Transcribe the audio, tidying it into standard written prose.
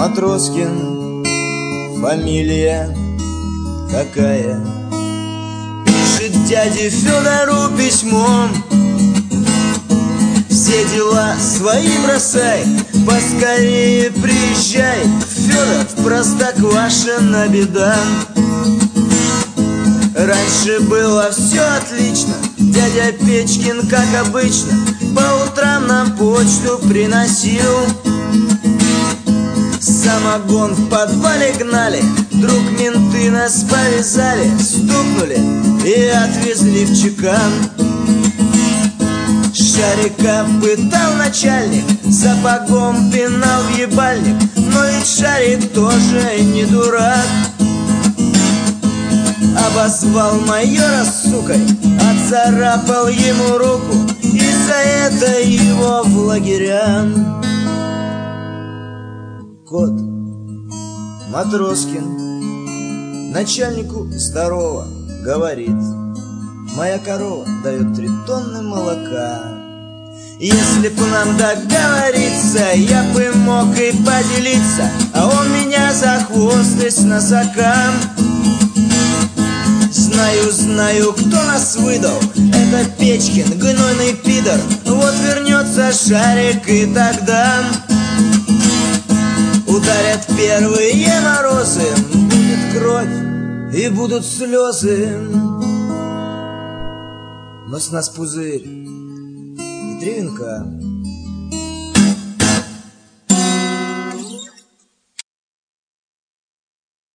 Матроскин, фамилия какая? Пишет дяде Федору письмо: все дела свои бросай, поскорее приезжай, Федор, в Простоквашино беда. Раньше было все отлично, дядя Печкин, как обычно, по утрам нам почту приносил. Самогон в подвале гнали, вдруг менты нас повязали, стукнули и отвезли в чекан. Шарика пытал начальник, сапогом пинал в ебальник, но ведь Шарик тоже не дурак. Обозвал майора сукой, отцарапал ему руку, и за это его в лагеря. Кот Матроскин начальнику здорово говорит: моя корова дает 3 тонны молока. Если б нам договориться, я бы мог и поделиться, а он меня за хвост и с носокам. Знаю, кто нас выдал, это Печкин, гнойный пидор. Вот вернется Шарик, и тогда ударят первые морозы, будет кровь и будут слезы. Но с нас пузырь и 3 венка.